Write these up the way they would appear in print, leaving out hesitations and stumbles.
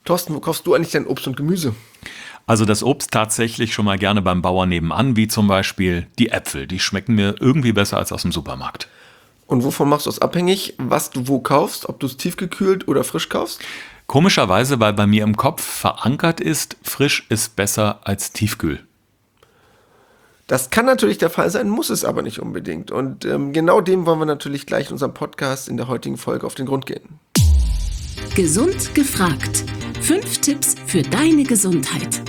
Thorsten, wo kaufst du eigentlich dein Obst und Gemüse? Also das Obst tatsächlich schon mal gerne beim Bauern nebenan, wie zum Beispiel die Äpfel. Die schmecken mir irgendwie besser als aus dem Supermarkt. Und wovon machst du es abhängig, was du wo kaufst? Ob du es tiefgekühlt oder frisch kaufst? Komischerweise, weil bei mir im Kopf verankert ist, frisch ist besser als tiefkühl. Das kann natürlich der Fall sein, muss es aber nicht unbedingt. Und genau dem wollen wir natürlich gleich in unserem Podcast in der heutigen Folge auf den Grund gehen. Gesund gefragt. 5 Tipps für deine Gesundheit.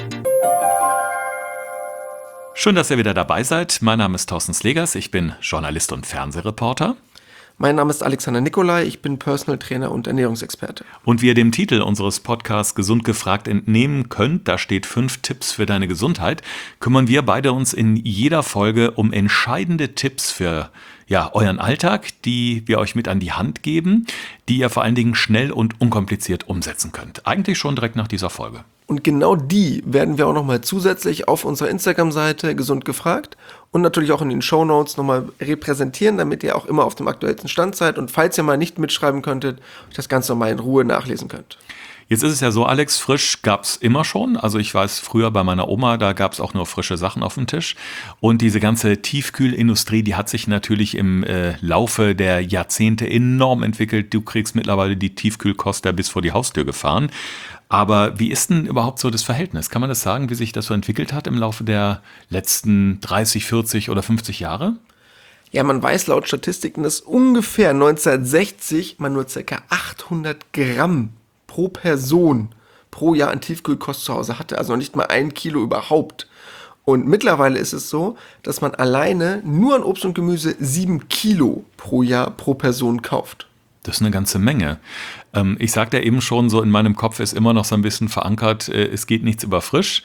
Schön, dass ihr wieder dabei seid. Mein Name ist Thorsten Slegers, ich bin Journalist und Fernsehreporter. Mein Name ist Alexander Nikolai, ich bin Personal Trainer und Ernährungsexperte. Und wie ihr dem Titel unseres Podcasts Gesund gefragt entnehmen könnt, da steht 5 Tipps für deine Gesundheit, kümmern wir beide uns in jeder Folge um entscheidende Tipps für euren Alltag, die wir euch mit an die Hand geben, die ihr vor allen Dingen schnell und unkompliziert umsetzen könnt. Eigentlich schon direkt nach dieser Folge. Und genau die werden wir auch nochmal zusätzlich auf unserer Instagram-Seite Gesund gefragt und natürlich auch in den Shownotes nochmal repräsentieren, damit ihr auch immer auf dem aktuellsten Stand seid und falls ihr mal nicht mitschreiben könntet, euch das Ganze nochmal in Ruhe nachlesen könnt. Jetzt ist es ja so, Alex, frisch gab's immer schon. Also ich weiß, früher bei meiner Oma, da gab's auch nur frische Sachen auf dem Tisch. Und diese ganze Tiefkühlindustrie, die hat sich natürlich im Laufe der Jahrzehnte enorm entwickelt. Du kriegst mittlerweile die Tiefkühlkost da bis vor die Haustür gefahren. Aber wie ist denn überhaupt so das Verhältnis? Kann man das sagen, wie sich das so entwickelt hat im Laufe der letzten 30, 40 oder 50 Jahre? Ja, man weiß laut Statistiken, dass ungefähr 1960 man nur ca. 800 Gramm pro Person pro Jahr an Tiefkühlkost zu Hause hatte. Also noch nicht mal 1 Kilo überhaupt. Und mittlerweile ist es so, dass man alleine nur an Obst und Gemüse 7 Kilo pro Jahr pro Person kauft. Das ist eine ganze Menge. Ich sagte ja eben schon, so in meinem Kopf ist immer noch so ein bisschen verankert, es geht nichts über frisch.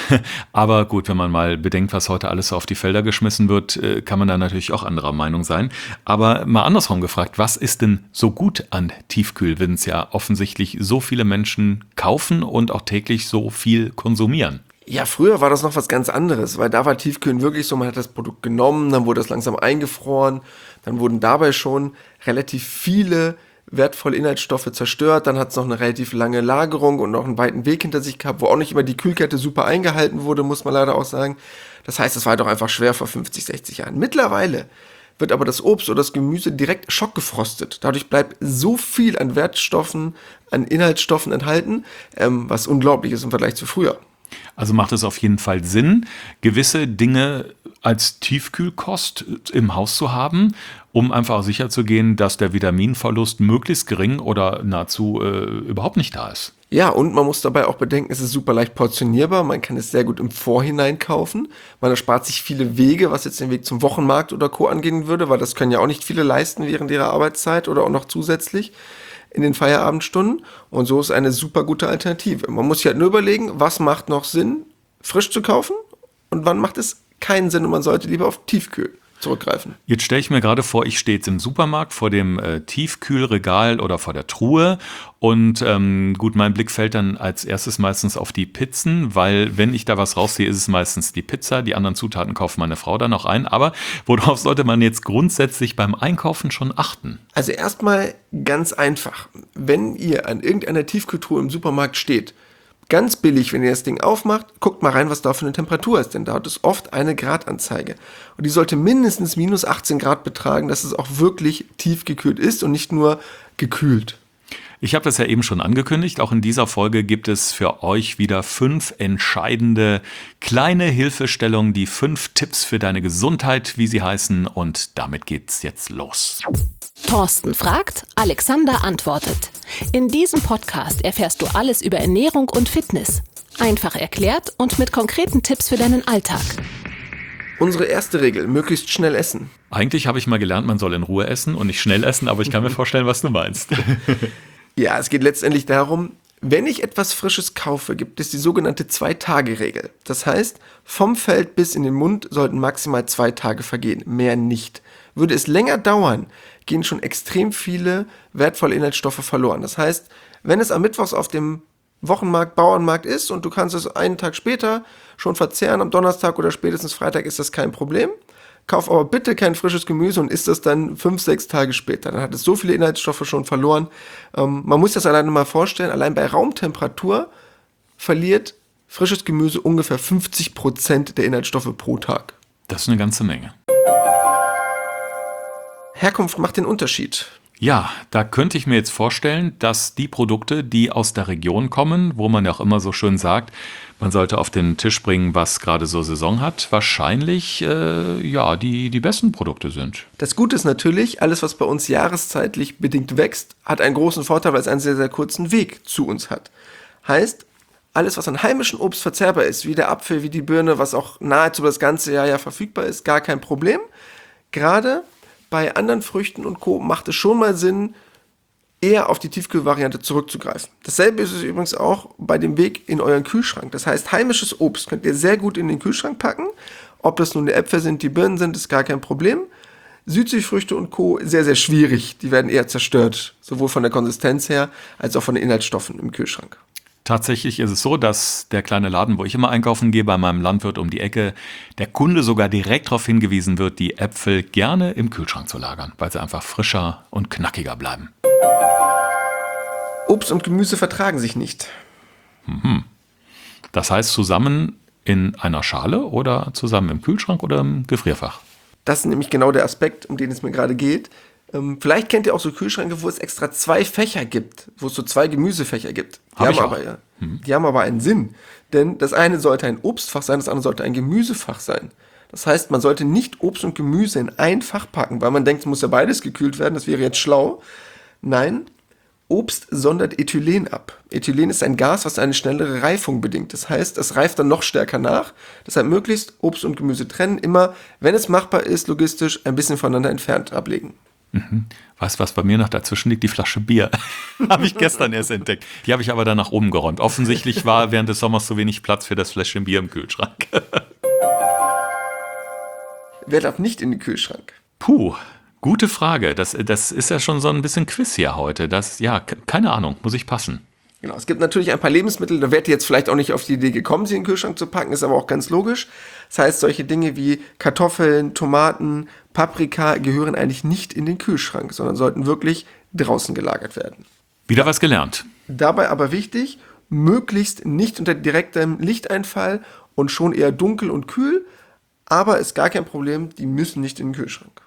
Aber gut, wenn man mal bedenkt, was heute alles so auf die Felder geschmissen wird, kann man da natürlich auch anderer Meinung sein. Aber mal andersrum gefragt, was ist denn so gut an Tiefkühl, wenn es ja offensichtlich so viele Menschen kaufen und auch täglich so viel konsumieren? Ja, früher war das noch was ganz anderes, weil da war Tiefkühlen wirklich so, man hat das Produkt genommen, dann wurde es langsam eingefroren, dann wurden dabei schon relativ viele wertvolle Inhaltsstoffe zerstört, dann hat es noch eine relativ lange Lagerung und noch einen weiten Weg hinter sich gehabt, wo auch nicht immer die Kühlkette super eingehalten wurde, muss man leider auch sagen. Das heißt, es war doch einfach schwer vor 50, 60 Jahren. Mittlerweile wird aber das Obst oder das Gemüse direkt schockgefrostet. Dadurch bleibt so viel an Wertstoffen, an Inhaltsstoffen enthalten, was unglaublich ist im Vergleich zu früher. Also macht es auf jeden Fall Sinn, gewisse Dinge als Tiefkühlkost im Haus zu haben, um einfach sicherzugehen, dass der Vitaminverlust möglichst gering oder nahezu überhaupt nicht da ist. Ja, und man muss dabei auch bedenken, es ist super leicht portionierbar, man kann es sehr gut im Vorhinein kaufen, man erspart sich viele Wege, was jetzt den Weg zum Wochenmarkt oder Co. angehen würde, weil das können ja auch nicht viele leisten während ihrer Arbeitszeit oder auch noch zusätzlich in den Feierabendstunden und so ist eine super gute Alternative. Man muss sich halt nur überlegen, was macht noch Sinn, frisch zu kaufen und wann macht es keinen Sinn und man sollte lieber auf Tiefkühl zurückgreifen. Jetzt stelle ich mir gerade vor, ich stehe jetzt im Supermarkt vor dem Tiefkühlregal oder vor der Truhe und gut, mein Blick fällt dann als erstes meistens auf die Pizzen, weil wenn ich da was rausziehe, ist es meistens die Pizza, die anderen Zutaten kauft meine Frau dann noch ein, aber worauf sollte man jetzt grundsätzlich beim Einkaufen schon achten? Also erstmal ganz einfach, wenn ihr an irgendeiner Tiefkühltruhe im Supermarkt steht, ganz billig, wenn ihr das Ding aufmacht, guckt mal rein, was da für eine Temperatur ist, denn da hat es oft eine Gradanzeige. Und die sollte mindestens minus 18 Grad betragen, dass es auch wirklich tiefgekühlt ist und nicht nur gekühlt. Ich habe das ja eben schon angekündigt, auch in dieser Folge gibt es für euch wieder 5 entscheidende kleine Hilfestellungen, die 5 Tipps für deine Gesundheit, wie sie heißen, und damit geht's jetzt los. Thorsten fragt, Alexander antwortet. In diesem Podcast erfährst du alles über Ernährung und Fitness. Einfach erklärt und mit konkreten Tipps für deinen Alltag. Unsere erste Regel, möglichst schnell essen. Eigentlich habe ich mal gelernt, man soll in Ruhe essen und nicht schnell essen, aber ich kann mir vorstellen, was du meinst. Ja, es geht letztendlich darum, wenn ich etwas Frisches kaufe, gibt es die sogenannte 2-Tage-Regel. Das heißt, vom Feld bis in den Mund sollten maximal 2 Tage vergehen, mehr nicht. Würde es länger dauern, gehen schon extrem viele wertvolle Inhaltsstoffe verloren. Das heißt, wenn es am Mittwochs auf dem Wochenmarkt, Bauernmarkt ist und du kannst es einen Tag später schon verzehren, am Donnerstag oder spätestens Freitag ist das kein Problem. kauf aber bitte kein frisches Gemüse und isst das dann 5-6 Tage später. Dann hat es so viele Inhaltsstoffe schon verloren. Man muss das alleine mal vorstellen, allein bei Raumtemperatur verliert frisches Gemüse ungefähr 50% der Inhaltsstoffe pro Tag. Das ist eine ganze Menge. Herkunft macht den Unterschied. Ja, da könnte ich mir jetzt vorstellen, dass die Produkte, die aus der Region kommen, wo man ja auch immer so schön sagt, man sollte auf den Tisch bringen, was gerade so Saison hat, wahrscheinlich die besten Produkte sind. Das Gute ist natürlich, alles, was bei uns jahreszeitlich bedingt wächst, hat einen großen Vorteil, weil es einen sehr, sehr kurzen Weg zu uns hat. Heißt, alles, was an heimischem Obst verzehrbar ist, wie der Apfel, wie die Birne, was auch nahezu das ganze Jahr verfügbar ist, gar kein Problem. Gerade bei anderen Früchten und Co. macht es schon mal Sinn, eher auf die Tiefkühlvariante zurückzugreifen. Dasselbe ist es übrigens auch bei dem Weg in euren Kühlschrank. Das heißt, heimisches Obst könnt ihr sehr gut in den Kühlschrank packen. Ob das nun die Äpfel sind, die Birnen sind, ist gar kein Problem. Südseefrüchte und Co. sehr, sehr schwierig. Die werden eher zerstört, sowohl von der Konsistenz her, als auch von den Inhaltsstoffen im Kühlschrank. Tatsächlich ist es so, dass der kleine Laden, wo ich immer einkaufen gehe, bei meinem Landwirt um die Ecke, der Kunde sogar direkt darauf hingewiesen wird, die Äpfel gerne im Kühlschrank zu lagern, weil sie einfach frischer und knackiger bleiben. Obst und Gemüse vertragen sich nicht. Das heißt zusammen in einer Schale oder zusammen im Kühlschrank oder im Gefrierfach? Das ist nämlich genau der Aspekt, um den es mir gerade geht. Vielleicht kennt ihr auch so Kühlschränke, wo es extra 2 Fächer gibt, wo es so 2 Gemüsefächer gibt. Die haben aber einen Sinn, denn das eine sollte ein Obstfach sein, das andere sollte ein Gemüsefach sein. Das heißt, man sollte nicht Obst und Gemüse in ein Fach packen, weil man denkt, es muss ja beides gekühlt werden, das wäre jetzt schlau. Nein, Obst sondert Ethylen ab. Ethylen ist ein Gas, was eine schnellere Reifung bedingt. Das heißt, es reift dann noch stärker nach. Deshalb möglichst Obst und Gemüse trennen, immer, wenn es machbar ist, logistisch ein bisschen voneinander entfernt ablegen. Weißt du, was bei mir noch dazwischen liegt? Die Flasche Bier. Habe ich gestern erst entdeckt. Die habe ich aber dann nach oben geräumt. Offensichtlich war während des Sommers zu wenig Platz für das Fläschchen Bier im Kühlschrank. Wer darf nicht in den Kühlschrank? Puh, gute Frage. Das ist ja schon so ein bisschen Quiz hier heute. Keine Ahnung, muss ich passen. Genau, es gibt natürlich ein paar Lebensmittel, da werdet ihr jetzt vielleicht auch nicht auf die Idee gekommen, sie in den Kühlschrank zu packen, ist aber auch ganz logisch. Das heißt, solche Dinge wie Kartoffeln, Tomaten, Paprika gehören eigentlich nicht in den Kühlschrank, sondern sollten wirklich draußen gelagert werden. Wieder was gelernt. Dabei aber wichtig, möglichst nicht unter direktem Lichteinfall und schon eher dunkel und kühl, aber ist gar kein Problem, die müssen nicht in den Kühlschrank.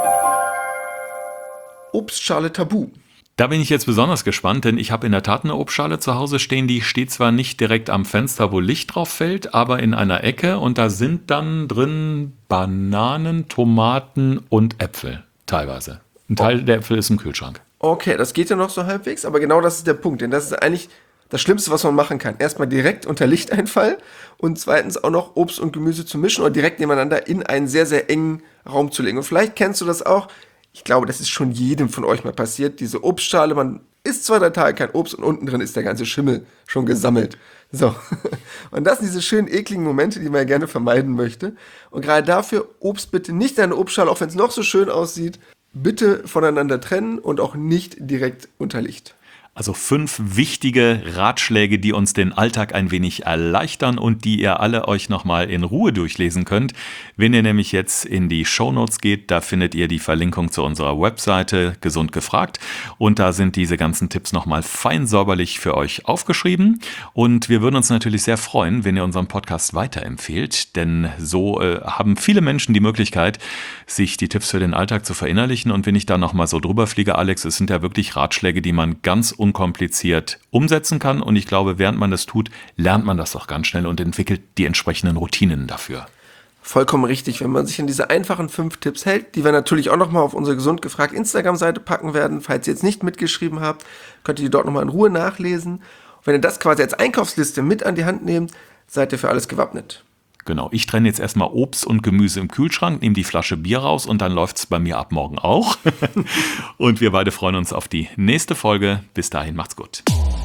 Obstschale tabu. Da bin ich jetzt besonders gespannt, denn ich habe in der Tat eine Obstschale zu Hause stehen, die steht zwar nicht direkt am Fenster, wo Licht drauf fällt, aber in einer Ecke und da sind dann drin Bananen, Tomaten und Äpfel teilweise. Ein Teil der Äpfel ist im Kühlschrank. Okay, das geht ja noch so halbwegs, aber genau das ist der Punkt, denn das ist eigentlich das Schlimmste, was man machen kann. Erstmal direkt unter Lichteinfall und zweitens auch noch Obst und Gemüse zu mischen oder direkt nebeneinander in einen sehr, sehr engen Raum zu legen. Und vielleicht kennst du das auch. Ich glaube, das ist schon jedem von euch mal passiert. Diese Obstschale, man isst 2-3 Tage kein Obst und unten drin ist der ganze Schimmel schon gesammelt. So. Und das sind diese schönen, ekligen Momente, die man ja gerne vermeiden möchte. Und gerade dafür Obst bitte nicht in eine Obstschale, auch wenn es noch so schön aussieht, bitte voneinander trennen und auch nicht direkt unter Licht. Also 5 wichtige Ratschläge, die uns den Alltag ein wenig erleichtern und die ihr alle euch nochmal in Ruhe durchlesen könnt. Wenn ihr nämlich jetzt in die Shownotes geht, da findet ihr die Verlinkung zu unserer Webseite Gesund gefragt und da sind diese ganzen Tipps nochmal fein säuberlich für euch aufgeschrieben und wir würden uns natürlich sehr freuen, wenn ihr unseren Podcast weiterempfehlt, denn so haben viele Menschen die Möglichkeit, sich die Tipps für den Alltag zu verinnerlichen und wenn ich da nochmal so drüber fliege, Alex, es sind ja wirklich Ratschläge, die man ganz unkompliziert umsetzen kann und ich glaube, während man das tut, lernt man das auch ganz schnell und entwickelt die entsprechenden Routinen dafür. Vollkommen richtig, wenn man sich an diese einfachen 5 Tipps hält, die wir natürlich auch nochmal auf unsere Gesund gefragt Instagram-Seite packen werden. Falls ihr jetzt nicht mitgeschrieben habt, könnt ihr die dort nochmal in Ruhe nachlesen. Und wenn ihr das quasi als Einkaufsliste mit an die Hand nehmt, seid ihr für alles gewappnet. Genau, ich trenne jetzt erstmal Obst und Gemüse im Kühlschrank, nehme die Flasche Bier raus und dann läuft es bei mir ab morgen auch. Und wir beide freuen uns auf die nächste Folge. Bis dahin, macht's gut.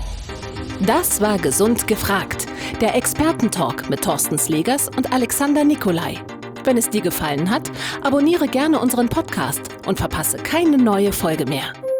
Das war Gesund gefragt, der Expertentalk mit Thorsten Slegers und Alexander Nikolai. Wenn es dir gefallen hat, abonniere gerne unseren Podcast und verpasse keine neue Folge mehr.